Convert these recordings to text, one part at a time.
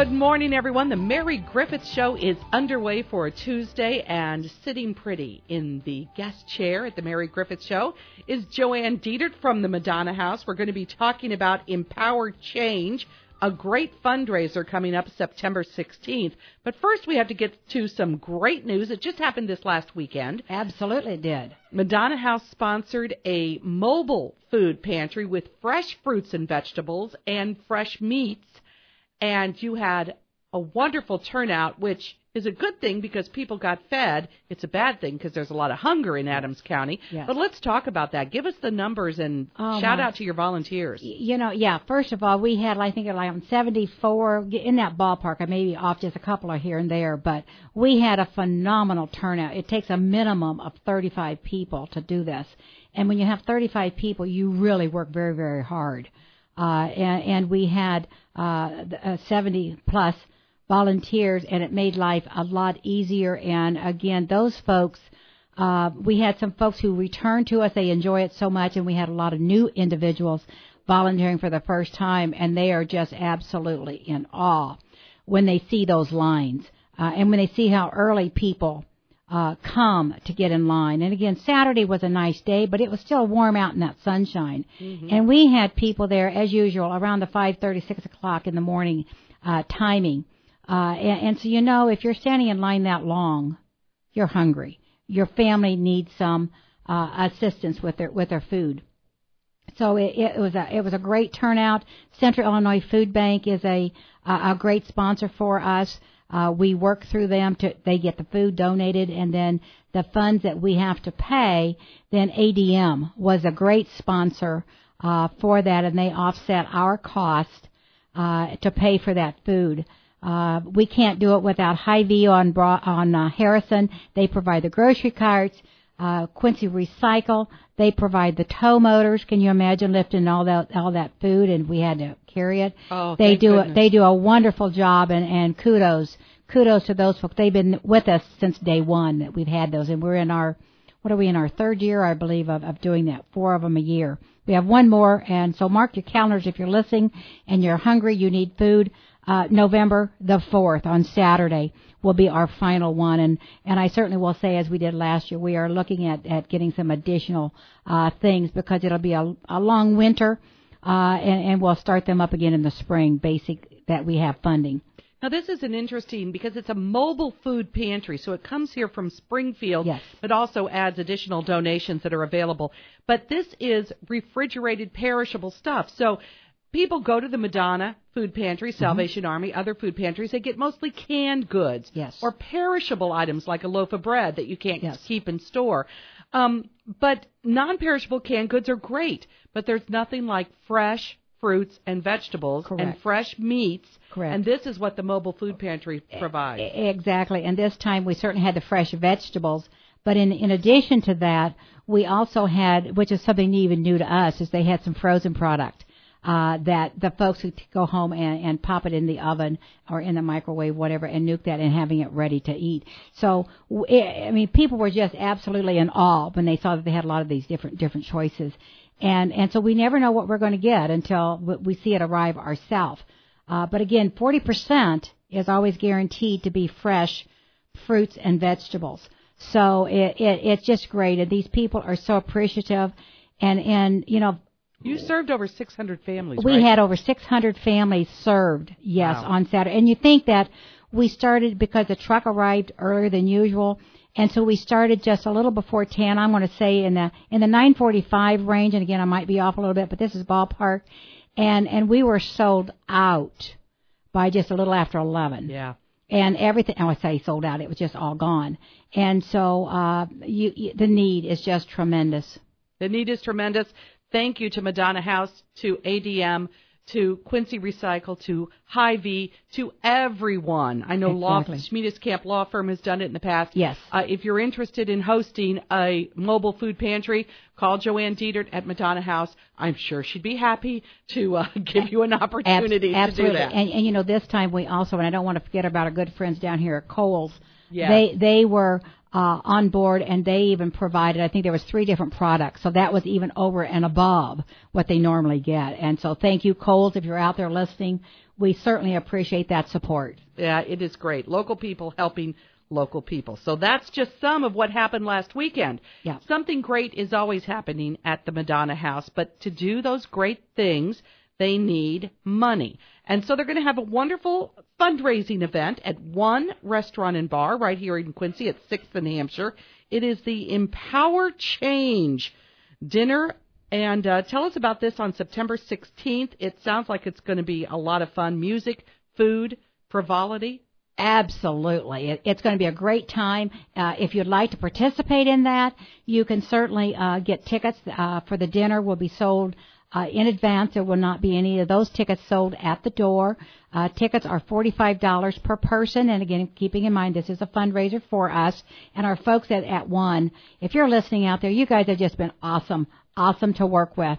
Good morning, everyone. The Mary Griffith Show is underway for a Tuesday, and sitting pretty in the guest chair at the Mary Griffith Show is Joanne Dietert from the Madonna House. We're going to be talking about Empower Change, a great fundraiser coming up September 16th. But first, we have to get to some great news. It just happened this last weekend. Absolutely it did. Madonna House sponsored a mobile food pantry with fresh fruits and vegetables and fresh meats. And you had a wonderful turnout, which is a good thing because people got fed. It's a bad thing because there's a lot of hunger in Adams County. Yes. But let's talk about that. Give us the numbers and shout out to your volunteers. First of all, we had, I think, like 74, in that ballpark. I may be off just a couple of here and there, but we had a phenomenal turnout. It takes a minimum of 35 people to do this. And when you have 35 people, you really work very, very hard. And we had 70-plus volunteers, and it made life a lot easier. And, again, those folks, we had some folks who returned to us. They enjoy it so much, and we had a lot of new individuals volunteering for the first time, and they are just absolutely in awe when they see those lines and when they see how early people come to get in line. And again, Saturday was a nice day, but it was still warm out in that sunshine. Mm-hmm. And we had people there, as usual, around the 5:30, 6 o'clock in the morning timing. And so, if you're standing in line that long, you're hungry. Your family needs some assistance with their food. So it was a great turnout. Central Illinois Food Bank is a great sponsor for us. We work through them they get the food donated, and then the funds that we have to pay, then ADM was a great sponsor for that, and they offset our cost to pay for that food. We can't do it without Hy-Vee on Harrison. They provide the grocery carts. Quincy Recycle, they provide the tow motors. Can you imagine lifting all that food, and we had to carry it? Oh, they do goodness. They do a wonderful job, and kudos to those folks. They've been with us since day one that we've had those, and we're in our third year, I believe, of doing that. 4 of them a year. We have one more, and so mark your calendars if you're listening and you're hungry, you need food. November the 4th on Saturday will be our final one, and I certainly will say, as we did last year, we are looking at getting some additional things because it'll be a long winter, and we'll start them up again in the spring, that we have funding. Now, this is an interesting because it's a mobile food pantry, so it comes here from Springfield, yes, but also adds additional donations that are available. But this is refrigerated, perishable stuff. So people go to the Madonna Food Pantry, Salvation Army, other food pantries. They get mostly canned goods, yes, or perishable items like a loaf of bread that you can't yes, keep in store. But non-perishable canned goods are great, but there's nothing like fresh fruits and vegetables. Correct. And fresh meats. Correct. And this is what the mobile food pantry provides. Exactly. And this time we certainly had the fresh vegetables. But in addition to that, we also had, which is something even new to us, is they had some frozen product that the folks who go home and pop it in the oven or in the microwave, whatever, and nuke that and having it ready to eat. So, people were just absolutely in awe when they saw that they had a lot of these different choices. And so we never know what we're going to get until we see it arrive ourselves. But again, 40% is always guaranteed to be fresh fruits and vegetables. So it's just great. And these people are so appreciative. And you served over 600 families, we right? had over 600 families served, yes, wow, on Saturday. And you think that we started because the truck arrived earlier than usual. And so we started just a little before 10. I'm going to say in the 9:45 range. And again, I might be off a little bit, but this is ballpark. And we were sold out by just a little after 11. Yeah. And everything, I say sold out, it was just all gone. And so the need is just tremendous. The need is tremendous. Thank you to Madonna House, to ADM, to Quincy Recycle, to Hy-Vee, to everyone. I know exactly. Schmiedes Camp Law Firm has done it in the past. Yes. If you're interested in hosting a mobile food pantry, call Joanne Dietert at Madonna House. I'm sure she'd be happy to give you an opportunity to do that. And this time we also, and I don't want to forget about our good friends down here at Kohl's. Yeah. They were on board, and they even provided, I think there was 3 different products, so that was even over and above what they normally get. And so thank you, Kohl's, if you're out there listening. we certainly appreciate that support. Yeah, it is great. Local people helping local people. So that's just some of what happened last weekend. Yeah. Something great is always happening at the Madonna House, but to do those great things, they need money. And so they're going to have a wonderful fundraising event at one restaurant and bar right here in Quincy at 6th and Hampshire. It is the Empower Change dinner. And tell us about this on September 16th. It sounds like it's going to be a lot of fun. Music, food, frivolity. Absolutely. It's going to be a great time. If you'd like to participate in that, you can certainly get tickets for the dinner. Will be sold in advance. There will not be any of those tickets sold at the door. Tickets are $45 per person. And again, keeping in mind, this is a fundraiser for us and our folks at One. If you're listening out there, you guys have just been awesome to work with.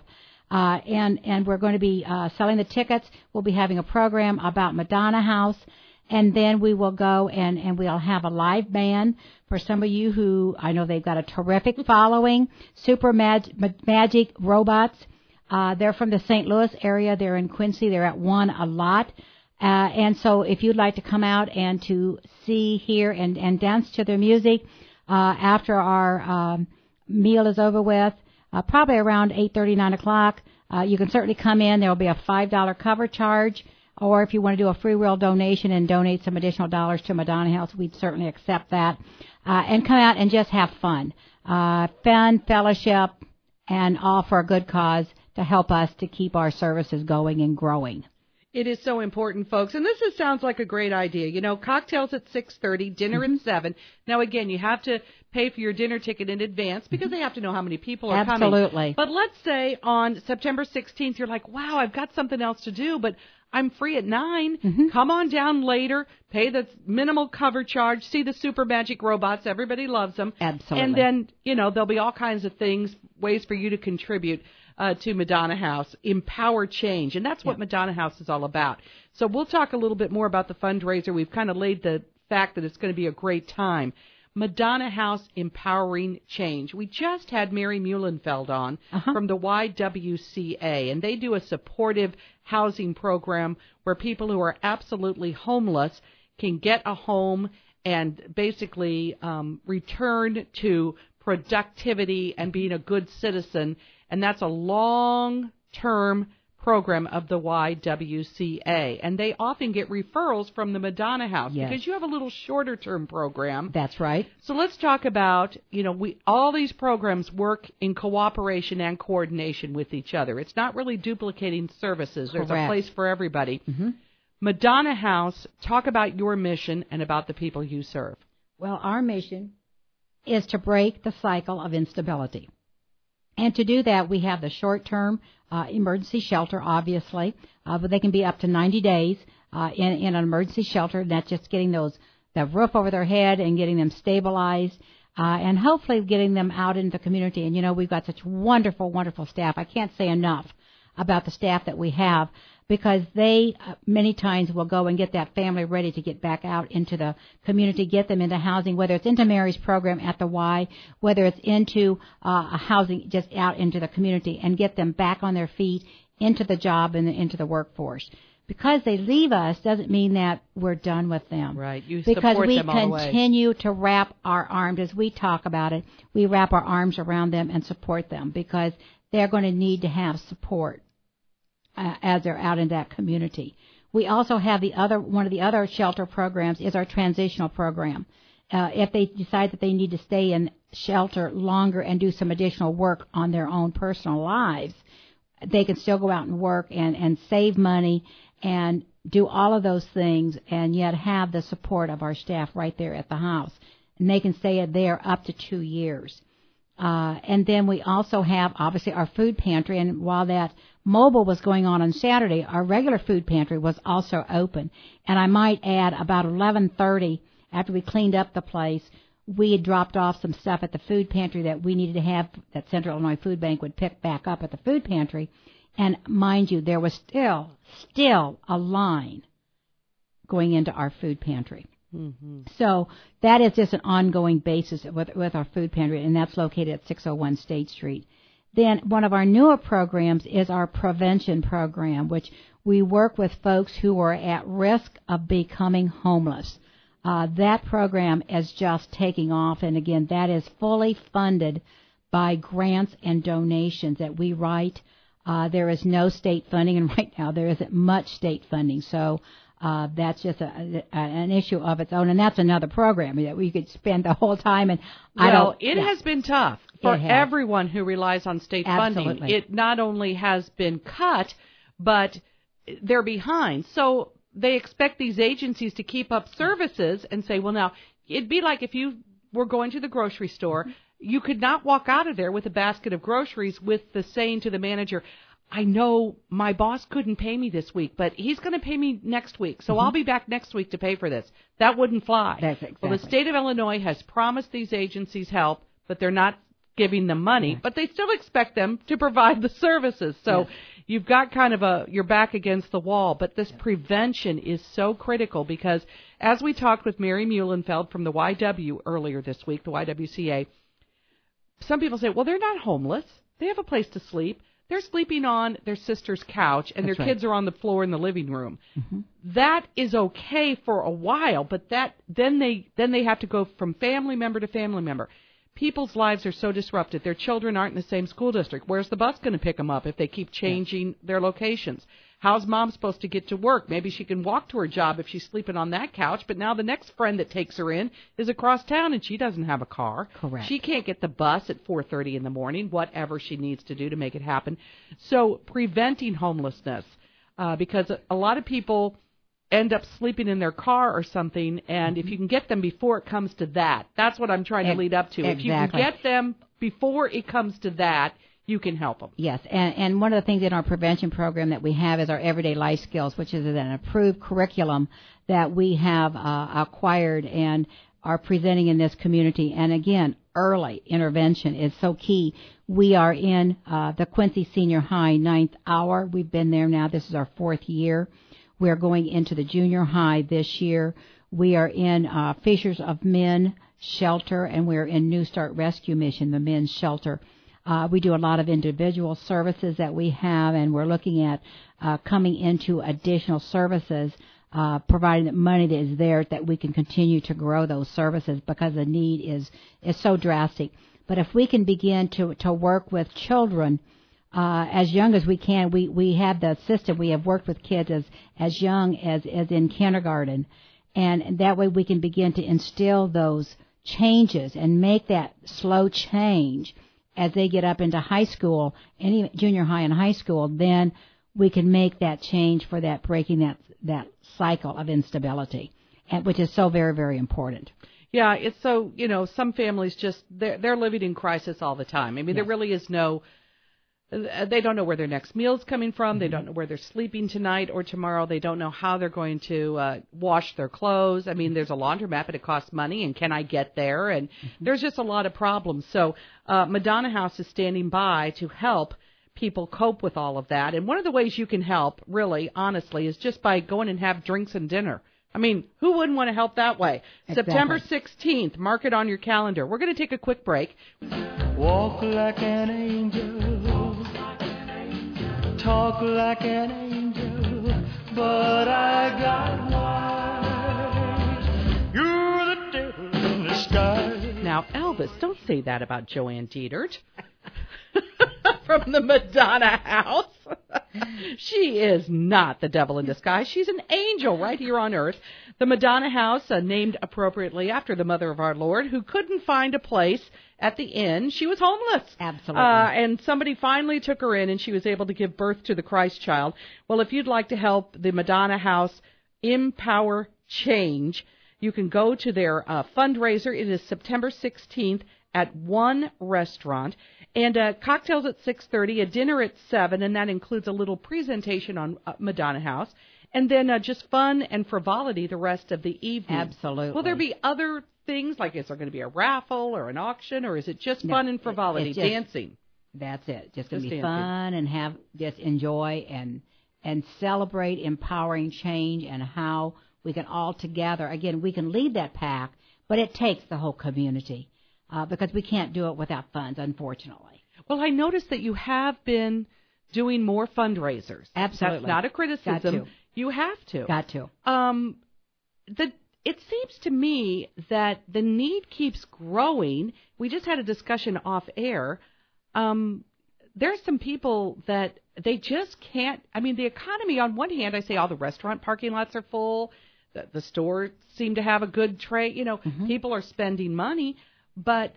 And we're going to be selling the tickets. We'll be having a program about Madonna House. And then we will go and we'll have a live band for some of you who, I know they've got a terrific following, Super Magic Robots. They're from the St. Louis area. They're in Quincy. They're at One a lot. And so if you'd like to come out and to see, hear, and dance to their music after our meal is over with, probably around 8:30, 9 o'clock, you can certainly come in. There will be a $5 cover charge. Or if you want to do a free will donation and donate some additional dollars to Madonna House, we'd certainly accept that. And come out and just have fun. Fun, fellowship, and all for a good cause to help us to keep our services going and growing. It is so important, folks. And this sounds like a great idea. You know, cocktails at 6:30, dinner at 7. Now, again, you have to pay for your dinner ticket in advance because they have to know how many people are coming. Absolutely. But let's say on September 16th, you're like, wow, I've got something else to do, but I'm free at 9. Come on down later, pay the minimal cover charge, see the Super Magic Robots. Everybody loves them. Absolutely. And then, you know, there'll be all kinds of things, ways for you to contribute to Madonna House, Empower Change. And that's what Madonna House is all about. So we'll talk a little bit more about the fundraiser. We've kind of laid the fact that it's going to be a great time. Madonna House Empowering Change. We just had Mary Muhlenfeld on from the YWCA, and they do a supportive housing program where people who are absolutely homeless can get a home and basically return to productivity and being a good citizen. And that's a long-term program of the YWCA. And they often get referrals from the Madonna House because you have a little shorter-term program. That's right. So let's talk about, you know, all these programs work in cooperation and coordination with each other. It's not really duplicating services. Correct. There's a place for everybody. Madonna House, talk about your mission and about the people you serve. Well, our mission is to break the cycle of instability. And to do that, we have the short-term emergency shelter, obviously, but they can be up to 90 days in an emergency shelter. And that's just getting the roof over their head and getting them stabilized and hopefully getting them out into the community. And, you know, we've got such wonderful, wonderful staff. I can't say enough about the staff that we have because they many times will go and get that family ready to get back out into the community, get them into housing, whether it's into Mary's program at the Y, whether it's into a housing just out into the community and get them back on their feet into the job and into the workforce. Because they leave us doesn't mean that we're done with them. Right. You because support we them all the way. continue to wrap our arms, as we talk about it, we wrap our arms around them and support them because they're going to need to have support as they're out in that community. We also have one of the other shelter programs is our transitional program. If they decide that they need to stay in shelter longer and do some additional work on their own personal lives, they can still go out and work and save money and do all of those things and yet have the support of our staff right there at the house. And they can stay there up to 2 years. And then we also have, obviously, our food pantry. And while that mobile was going on Saturday, our regular food pantry was also open. And I might add, about 11:30, after we cleaned up the place, we had dropped off some stuff at the food pantry that we needed to have, that Central Illinois Food Bank would pick back up at the food pantry. And mind you, there was still a line going into our food pantry. So that is just an ongoing basis with our food pantry, and that's located at 601 State Street. Then one of our newer programs is our prevention program, which we work with folks who are at risk of becoming homeless. That program is just taking off, and again, that is fully funded by grants and donations that we write. There is no state funding, and right now there isn't much state funding, so that's just an issue of its own, and that's another program that we could spend the whole time. And it has been tough for everyone who relies on state funding. It not only has been cut, but they're behind. So they expect these agencies to keep up services and say, well, now, it'd be like if you were going to the grocery store, you could not walk out of there with a basket of groceries with the saying to the manager, I know my boss couldn't pay me this week, but he's going to pay me next week, so I'll be back next week to pay for this. That wouldn't fly. That's exactly. Well, the state of Illinois has promised these agencies help, but they're not giving them money, but they still expect them to provide the services. So you've got kind of your back against the wall, but this prevention is so critical because as we talked with Mary Muhlenfeld from the YW earlier this week, the YWCA, some people say, well, they're not homeless. They have a place to sleep. They're sleeping on their sister's couch, and their kids are on the floor in the living room. That is okay for a while, but then they have to go from family member to family member. People's lives are so disrupted. Their children aren't in the same school district. Where's the bus going to pick them up if they keep changing their locations? How's mom supposed to get to work? Maybe she can walk to her job if she's sleeping on that couch, but now the next friend that takes her in is across town and she doesn't have a car. Correct. She can't get the bus at 4:30 in the morning, whatever she needs to do to make it happen. So preventing homelessness, because a lot of people end up sleeping in their car or something, and if you can get them before it comes to that, that's what I'm trying to lead up to. Exactly. If you can get them before it comes to that, you can help them. Yes, and one of the things in our prevention program that we have is our Everyday Life Skills, which is an approved curriculum that we have acquired and are presenting in this community. And again, early intervention is so key. We are in the Quincy Senior High 9th hour. We've been there now. This is our 4th year. We're going into the junior high this year. We are in Fishers of Men Shelter, and we're in New Start Rescue Mission, the men's shelter. We do a lot of individual services that we have, and we're looking at coming into additional services, providing that money that is there that we can continue to grow those services because the need is so drastic. But if we can begin to work with children as young as we can, we have the system. We have worked with kids as young as in kindergarten, and that way we can begin to instill those changes and make that slow change as they get up into high school, any junior high and high school. Then we can make that change for that breaking that cycle of instability, which is so very, very important. Yeah, it's so, some families just, they're living in crisis all the time. I mean, there really is they don't know where their next meal's coming from. They don't know where they're sleeping tonight or tomorrow. They don't know how they're going to wash their clothes. I mean, there's a laundromat, but it costs money, and can I get there? And there's just a lot of problems. So Madonna House is standing by to help people cope with all of that. And one of the ways you can help, really, honestly, is just by going and have drinks and dinner. I mean, who wouldn't want to help that way? Exactly. September 16th, mark it on your calendar. We're going to take a quick break. Walk like an angel, talk like an angel, but I got wise. You're the devil in disguise. Now, Elvis, don't say that about Joanne Dietert from the Madonna House. She is not the devil in disguise. She's an angel right here on earth. The Madonna House, named appropriately after the mother of our Lord, who couldn't find a place at the inn. She was homeless. Absolutely. And somebody finally took her in, and she was able to give birth to the Christ child. Well, if you'd like to help the Madonna House empower change, you can go to their fundraiser. It is September 16th at one restaurant. And cocktails at 6:30, a dinner at 7, and that includes a little presentation on Madonna House. And then just fun and frivolity the rest of the evening. Absolutely. Will there be other things, like is there going to be a raffle or an auction, or is it just fun and frivolity, dancing? That's it. Just going to be dancing. Fun and just enjoy and celebrate empowering change and how we can all together, again, we can lead that pack, but it takes the whole community. Because we can't do it without funds, unfortunately. Well, I noticed that you have been doing more fundraisers. Absolutely. That's not a criticism. Got to. You have to. Got to. It seems to me that the need keeps growing. We just had a discussion off air. There's some people that they just can't. I mean, the economy, on one hand, I say all the restaurant parking lots are full. The stores seem to have a good trade. People are spending money. But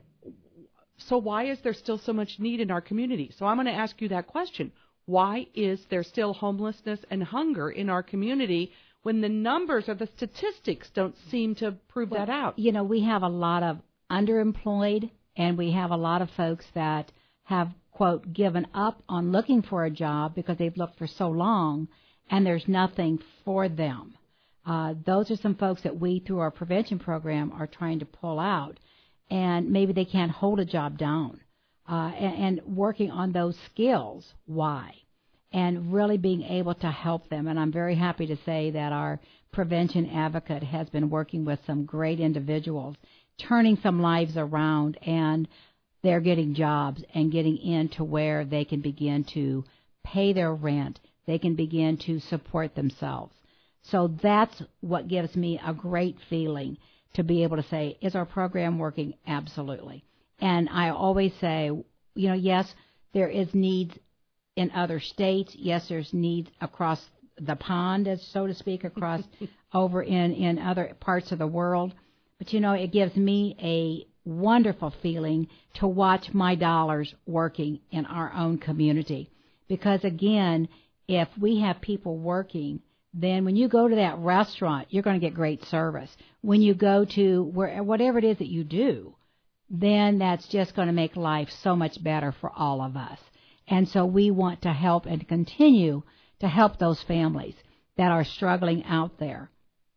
so why is there still so much need in our community? So I'm going to ask you that question. Why is there still homelessness and hunger in our community when the numbers or the statistics don't seem to prove that out? We have a lot of underemployed, and we have a lot of folks that have, quote, given up on looking for a job because they've looked for so long, and there's nothing for them. Those are some folks that we, through our prevention program, are trying to pull out, and maybe they can't hold a job down. And working on those skills, why? And really being able to help them. And I'm very happy to say that our prevention advocate has been working with some great individuals, turning some lives around, and they're getting jobs and getting into where they can begin to pay their rent. They can begin to support themselves. So that's what gives me a great feeling to be able to say, is our program working? Absolutely. And I always say, yes, there is needs in other states. Yes, there's needs across the pond, as so to speak, across over in other parts of the world. But, it gives me a wonderful feeling to watch my dollars working in our own community. Because, again, if we have people working, then when you go to that restaurant, you're going to get great service. When you go to whatever it is that you do, then that's just going to make life so much better for all of us. And so we want to help and continue to help those families that are struggling out there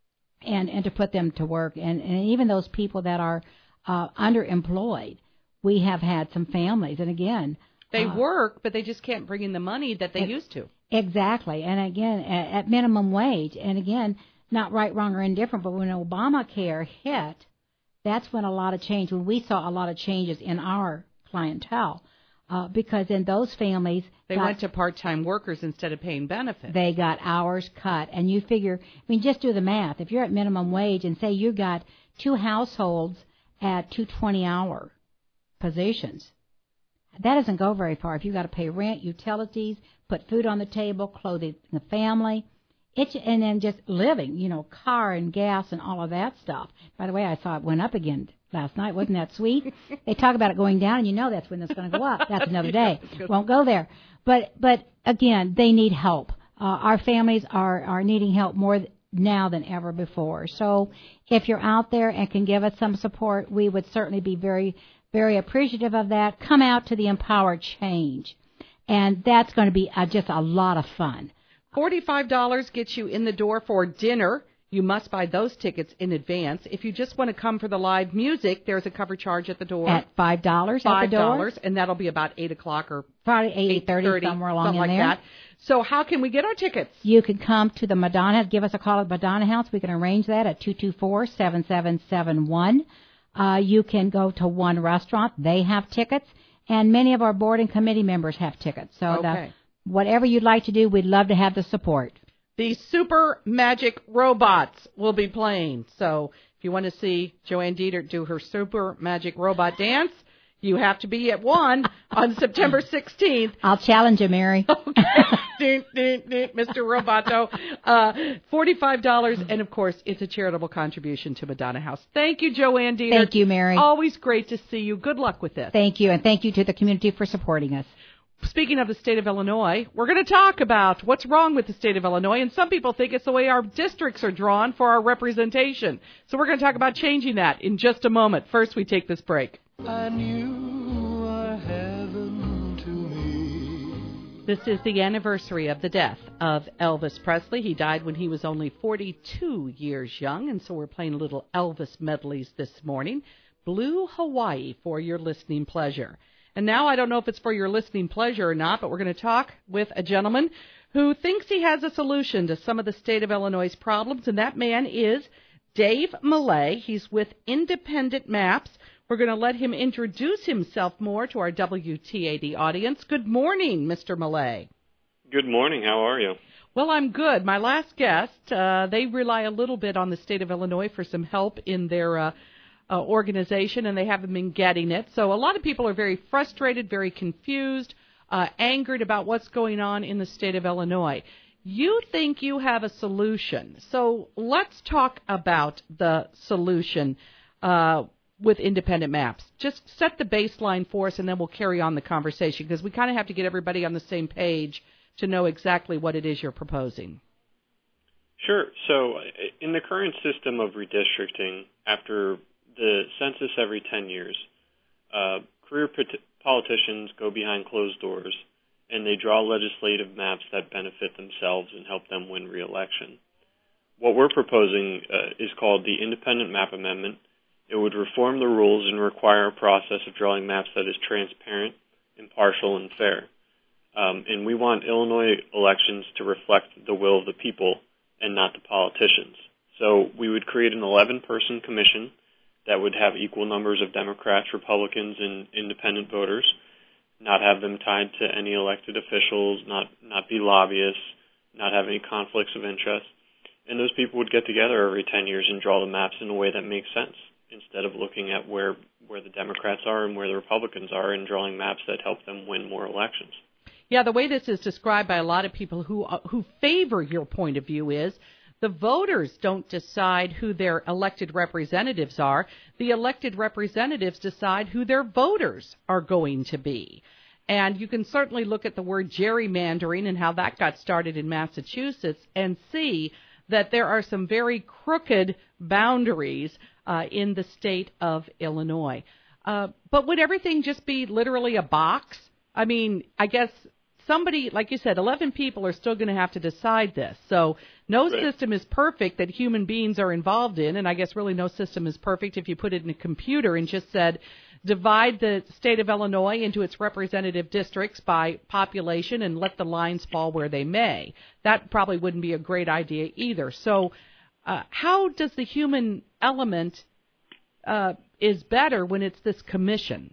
and to put them to work. And even those people that are underemployed, we have had some families. And again, they work, but they just can't bring in the money that they used to. Exactly. And again, at minimum wage. And again, not right, wrong, or indifferent, but when Obamacare hit, that's when a lot of change, when we saw a lot of changes in our clientele, because in those families, they went to part-time workers instead of paying benefits. They got hours cut. And you figure, just do the math. If you're at minimum wage and say you got two households at 220-hour positions, that doesn't go very far. If you've got to pay rent, utilities, put food on the table, clothing the family, and then just living, car and gas and all of that stuff. By the way, I saw it went up again last night. Wasn't that sweet? They talk about it going down, and that's when it's going to go up. That's another day. Won't go there. But again, they need help. Our families are needing help more now than ever before. So if you're out there and can give us some support, we would certainly be very, very appreciative of that. Come out to the Empower Change, and that's going to be just a lot of fun. $45 gets you in the door for dinner. You must buy those tickets in advance. If you just want to come for the live music, there's a cover charge at the door. At $5 at the door. $5, and that'll be about 8 o'clock or probably 8:30, somewhere along something in like there. That. So how can we get our tickets? You can come to the Madonna, give us a call at Madonna House. We can arrange that at 224-7771. You can go to One Restaurant. They have tickets, and many of our board and committee members have tickets. So whatever you'd like to do, we'd love to have the support. The Super Magic Robots will be playing. So if you want to see Joanne Dietert do her Super Magic Robot dance, you have to be at 1 on September 16th. I'll challenge you, Mary. Okay. Mr. Roboto. $45, and, of course, it's a charitable contribution to Madonna House. Thank you, Joanne Dietert. Thank you, Mary. Always great to see you. Good luck with this. Thank you, and thank you to the community for supporting us. Speaking of the state of Illinois, we're going to talk about what's wrong with the state of Illinois, and some people think it's the way our districts are drawn for our representation. So we're going to talk about changing that in just a moment. First, we take this break. And you are heaven to me. This is the anniversary of the death of Elvis Presley. He died when he was only 42 years young, and so we're playing little Elvis medleys this morning. Blue Hawaii for your listening pleasure. And now I don't know if it's for your listening pleasure or not, but we're going to talk with a gentleman who thinks he has a solution to some of the state of Illinois' problems, and that man is Dave Millay. He's with Independent Maps. We're going to let him introduce himself more to our WTAD audience. Good morning, Mr. Millay. Good morning. How are you? Well, I'm good. My last guest, they rely a little bit on the state of Illinois for some help in their organization, and they haven't been getting it. So a lot of people are very frustrated, very confused, angered about what's going on in the state of Illinois. You think you have a solution. So let's talk about the solution with independent maps. Just set the baseline for us, and then we'll carry on the conversation, because we kind of have to get everybody on the same page to know exactly what it is you're proposing. Sure. So in the current system of redistricting, after the census every 10 years, career politicians go behind closed doors, and they draw legislative maps that benefit themselves and help them win re-election. What we're proposing is called the Independent Map Amendment. It would reform the rules and require a process of drawing maps that is transparent, impartial, and fair. And we want Illinois elections to reflect the will of the people and not the politicians. So we would create an 11-person commission that would have equal numbers of Democrats, Republicans, and independent voters, not have them tied to any elected officials, not be lobbyists, not have any conflicts of interest. And those people would get together every 10 years and draw the maps in a way that makes sense, instead of looking at where the Democrats are and where the Republicans are and drawing maps that help them win more elections. Yeah, the way this is described by a lot of people who favor your point of view is the voters don't decide who their elected representatives are. The elected representatives decide who their voters are going to be. And you can certainly look at the word gerrymandering and how that got started in Massachusetts and see that there are some very crooked boundaries in the state of Illinois. But would everything just be literally a box? I mean, I guess somebody, like you said, 11 people are still going to have to decide this. So no system is perfect that human beings are involved in, and I guess really no system is perfect if you put it in a computer and just said, divide the state of Illinois into its representative districts by population and let the lines fall where they may. That probably wouldn't be a great idea either. So how does the human element is better when it's this commission?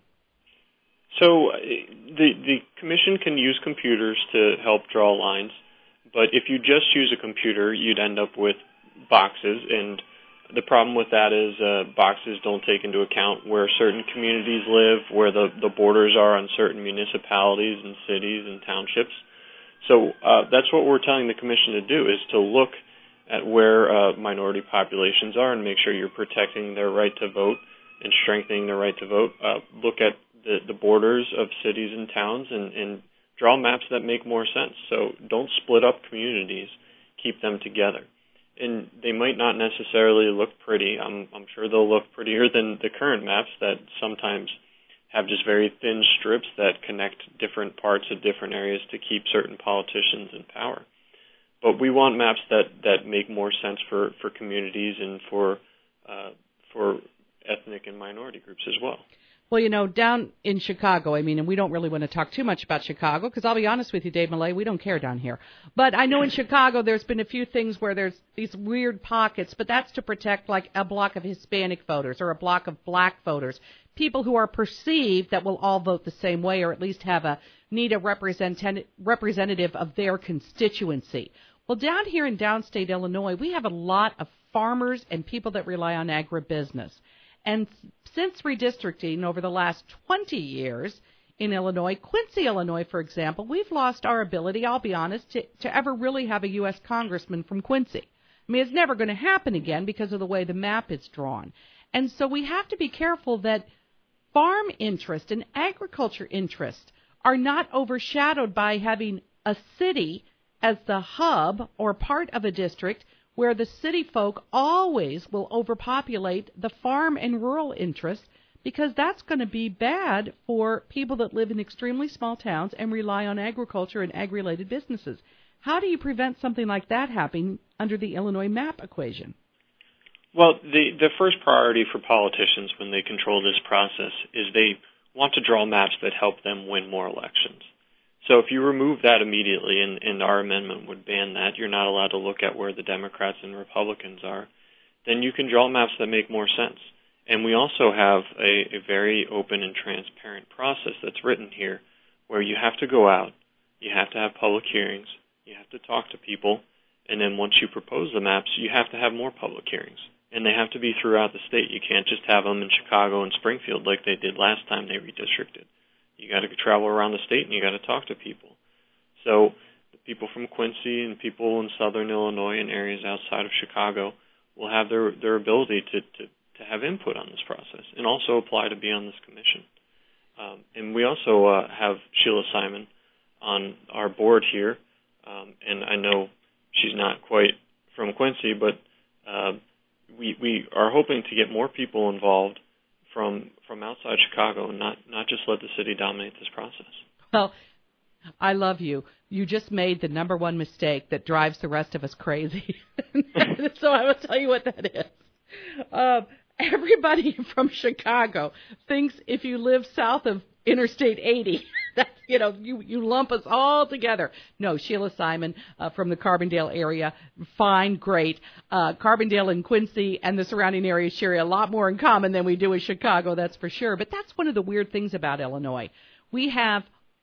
So the commission can use computers to help draw lines, but if you just use a computer, you'd end up with boxes, and the problem with that is boxes don't take into account where certain communities live, where the borders are on certain municipalities and cities and townships. So that's what we're telling the commission to do, is to look at where minority populations are and make sure you're protecting their right to vote and strengthening their right to vote. Look at the borders of cities and towns and draw maps that make more sense. So don't split up communities, keep them together. And they might not necessarily look pretty. I'm sure they'll look prettier than the current maps that sometimes have just very thin strips that connect different parts of different areas to keep certain politicians in power. But we want maps that make more sense for communities and for ethnic and minority groups as well. Well, you know, down in Chicago, I mean, and we don't really want to talk too much about Chicago because I'll be honest with you, Dave Millay, we don't care down here. But I know in Chicago there's been a few things where there's these weird pockets, but that's to protect like a block of Hispanic voters or a block of black voters, people who are perceived that will all vote the same way or at least need a representative of their constituency. Well, down here in downstate Illinois, we have a lot of farmers and people that rely on agribusiness. And since redistricting over the last 20 years in Illinois, Quincy, Illinois, for example, we've lost our ability, I'll be honest, to ever really have a U.S. congressman from Quincy. I mean, it's never going to happen again because of the way the map is drawn. And so we have to be careful that farm interest and agriculture interest are not overshadowed by having a city as the hub or part of a district where the city folk always will overpopulate the farm and rural interest, because that's going to be bad for people that live in extremely small towns and rely on agriculture and ag-related businesses. How do you prevent something like that happening under the Illinois map equation? Well, the first priority for politicians when they control this process is they want to draw maps that help them win more elections. So if you remove that immediately, and our amendment would ban that, you're not allowed to look at where the Democrats and Republicans are, then you can draw maps that make more sense. And we also have a very open and transparent process that's written here where you have to go out you have to have public hearings, you have to talk to people, and then once you propose the maps, you have to have more public hearings. And they have to be throughout the state. You can't just have them in Chicago and Springfield like they did last time they redistricted. You got to travel around the state and you got to talk to people. So the people from Quincy and people in southern Illinois and areas outside of Chicago will have their ability to have input on this process and also apply to be on this commission. And we also have Sheila Simon on our board here, and I know she's not quite from Quincy, but we are hoping to get more people involved from outside Chicago and not just let the city dominate this process. Well, I love you. You just made the number one mistake that drives the rest of us crazy. So I will tell you what that is. Everybody from Chicago thinks if you live south of Interstate 80, that you lump us all together. No, Sheila Simon from the Carbondale area, fine, great. Carbondale and Quincy and the surrounding areas share a lot more in common than we do with Chicago, that's for sure. But that's one of the weird things about Illinois. We have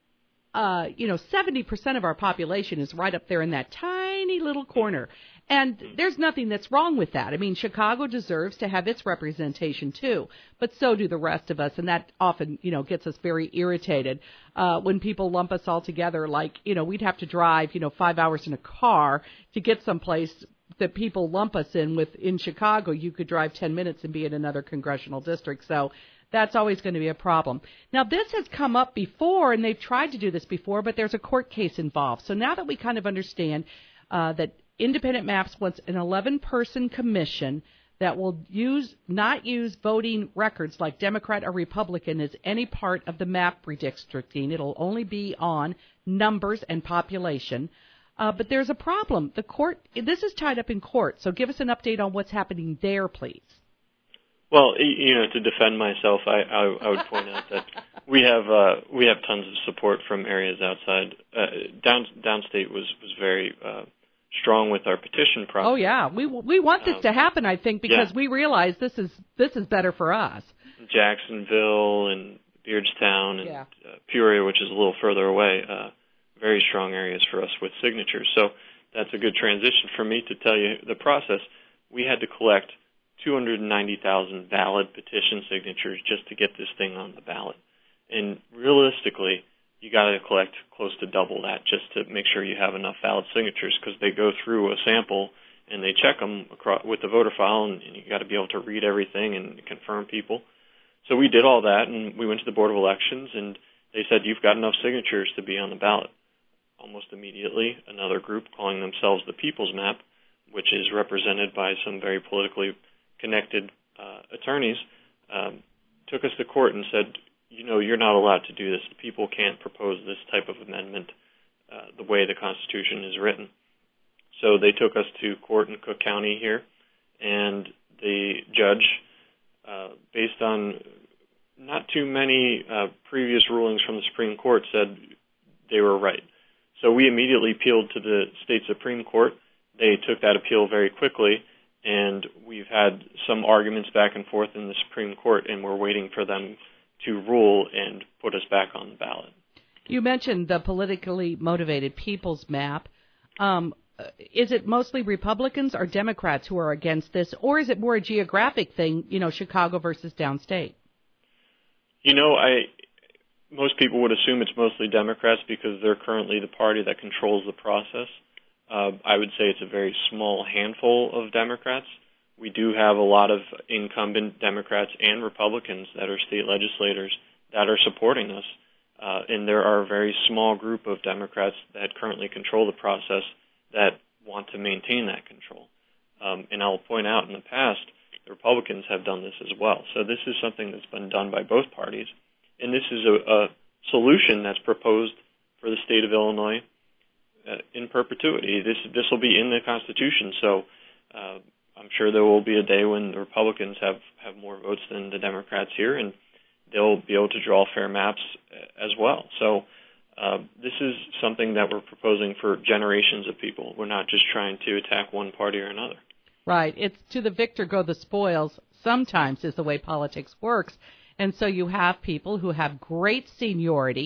70% of our population is right up there in that tiny little corner. And there's nothing that's wrong with that. I mean, Chicago deserves to have its representation, too. But so do the rest of us. And that often, gets us very irritated when people lump us all together. Like, we'd have to drive, 5 hours in a car to get someplace that people lump us in with. In Chicago, you could drive 10 minutes and be in another congressional district. So that's always going to be a problem. Now, this has come up before, and they've tried to do this before, but there's a court case involved. So now that we kind of understand that Independent Maps wants an 11-person commission that will not use voting records like Democrat or Republican as any part of the map redistricting. It'll only be on numbers and population. But there's a problem. This is tied up in court. So give us an update on what's happening there, please. Well, to defend myself, I would point out that we have tons of support from areas outside. Downstate was very strong with our petition process. Oh yeah, we want this to happen, I think, because we realize this is better for us. Jacksonville and Beardstown and Peoria, which is a little further away, very strong areas for us with signatures. So that's a good transition for me to tell you the process. We had to collect 290,000 valid petition signatures just to get this thing on the ballot. And realistically, you got to collect close to double that just to make sure you have enough valid signatures, because they go through a sample and they check them with the voter file, and you got to be able to read everything and confirm people. So we did all that, and we went to the Board of Elections, and they said, you've got enough signatures to be on the ballot. Almost immediately, another group calling themselves the People's Map, which is represented by some very politically connected attorneys, took us to court and said, you're not allowed to do this. People can't propose this type of amendment the way the Constitution is written. So they took us to court in Cook County here, and the judge, based on not too many previous rulings from the Supreme Court, said they were right. So we immediately appealed to the state Supreme Court. They took that appeal very quickly, and we've had some arguments back and forth in the Supreme Court, and we're waiting for them to rule and put us back on the ballot. You mentioned the politically motivated People's Map. Is it mostly Republicans or Democrats who are against this, or is it more a geographic thing, Chicago versus downstate? Most people would assume it's mostly Democrats because they're currently the party that controls the process. I would say it's a very small handful of Democrats. We do have a lot of incumbent Democrats and Republicans that are state legislators that are supporting us. And there are a very small group of Democrats that currently control the process that want to maintain that control. And I'll point out in the past, the Republicans have done this as well. So this is something that's been done by both parties. And this is a solution that's proposed for the state of Illinois in perpetuity. This will be in the Constitution. So I'm sure there will be a day when the Republicans have more votes than the Democrats here, and they'll be able to draw fair maps as well. So this is something that we're proposing for generations of people. We're not just trying to attack one party or another. Right. It's to the victor go the spoils sometimes is the way politics works. And so you have people who have great seniority,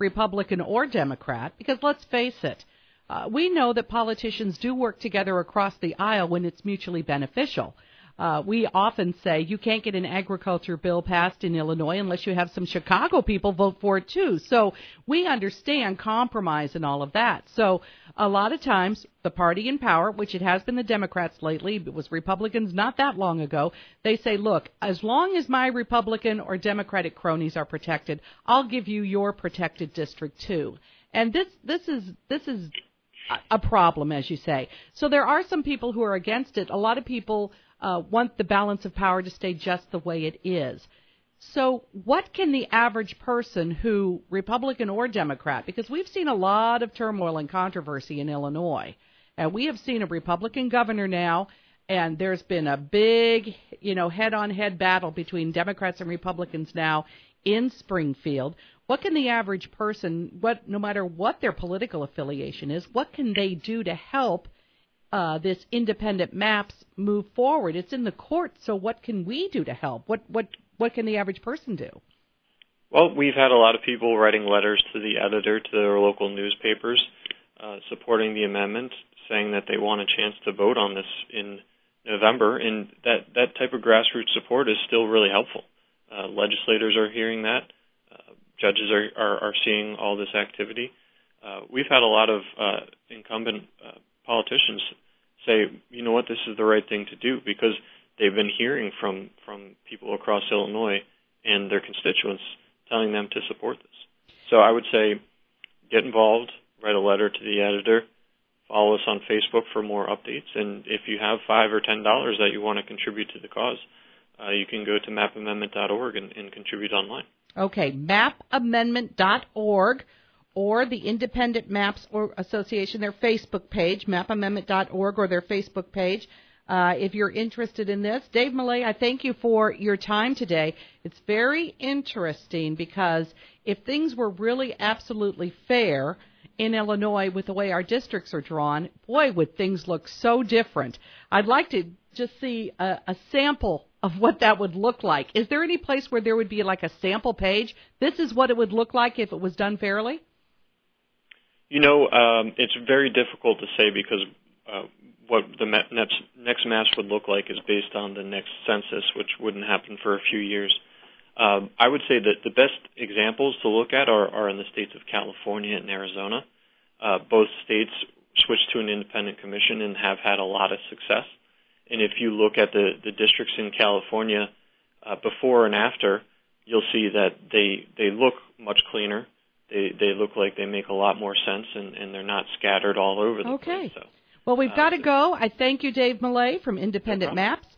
Republican or Democrat, because let's face it, we know that politicians do work together across the aisle when it's mutually beneficial. We often say you can't get an agriculture bill passed in Illinois unless you have some Chicago people vote for it too. So we understand compromise and all of that. So a lot of times the party in power, which it has been the Democrats lately, it was Republicans not that long ago, they say, look, as long as my Republican or Democratic cronies are protected, I'll give you your protected district too. And this is a problem, as you say. So there are some people who are against it. A lot of people want the balance of power to stay just the way it is. So what can the average person who, Republican or Democrat, because we've seen a lot of turmoil and controversy in Illinois, and we have seen a Republican governor now, and there's been a big, head-on-head battle between Democrats and Republicans now in Springfield. What can the average person, no matter what their political affiliation is, what can they do to help this independent maps move forward? It's in the court, so what can we do to help? What can the average person do? Well, we've had a lot of people writing letters to the editor, to their local newspapers, supporting the amendment, saying that they want a chance to vote on this in November, and that type of grassroots support is still really helpful. Legislators are hearing that. Judges are seeing all this activity. We've had a lot of incumbent politicians say, you know what, this is the right thing to do, because they've been hearing from people across Illinois and their constituents telling them to support this. So I would say get involved, write a letter to the editor, follow us on Facebook for more updates, and if you have $5 or $10 that you want to contribute to the cause, you can go to mapamendment.org and contribute online. Okay, mapamendment.org or the Independent Maps Association, their Facebook page, mapamendment.org or their Facebook page. If you're interested in this. Dave Millay, I thank you for your time today. It's very interesting because if things were really absolutely fair in Illinois with the way our districts are drawn, boy, would things look so different. I'd like to just see a sample of what that would look like. Is there any place where there would be like a sample page? This is what it would look like if it was done fairly? It's very difficult to say because what the next maps would look like is based on the next census, which wouldn't happen for a few years. I would say that the best examples to look at are in the states of California and Arizona. Both states switched to an independent commission and have had a lot of success. And if you look at the districts in California before and after, you'll see that they look much cleaner. They look like they make a lot more sense, and they're not scattered all over the place. So, well, we've got to go. I thank you, Dave Millay from Independent Maps.